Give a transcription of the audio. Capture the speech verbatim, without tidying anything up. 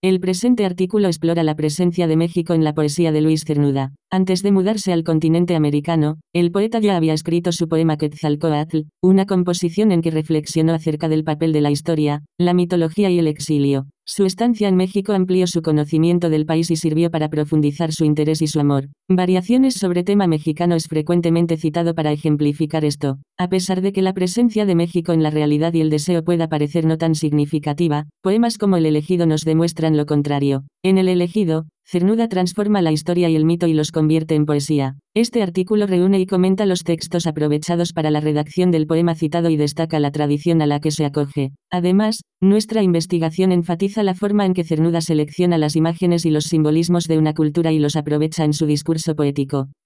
El presente artículo explora la presencia de México en la poesía de Luis Cernuda. Antes de mudarse al continente americano, el poeta ya había escrito su poema Quetzalcóatl, una composición en que reflexionó acerca del papel de la historia, la mitología y el exilio. Su estancia en México amplió su conocimiento del país y sirvió para profundizar su interés y su amor. Variaciones sobre tema mexicano es frecuentemente citado para ejemplificar esto. A pesar de que la presencia de México en la realidad y el deseo pueda parecer no tan significativa, poemas como El elegido nos demuestran lo contrario. En El elegido, Cernuda transforma la historia y el mito y los convierte en poesía. Este artículo reúne y comenta los textos aprovechados para la redacción del poema citado y destaca la tradición a la que se acoge. Además, nuestra investigación enfatiza la forma en que Cernuda selecciona las imágenes y los simbolismos de una cultura y los aprovecha en su discurso poético.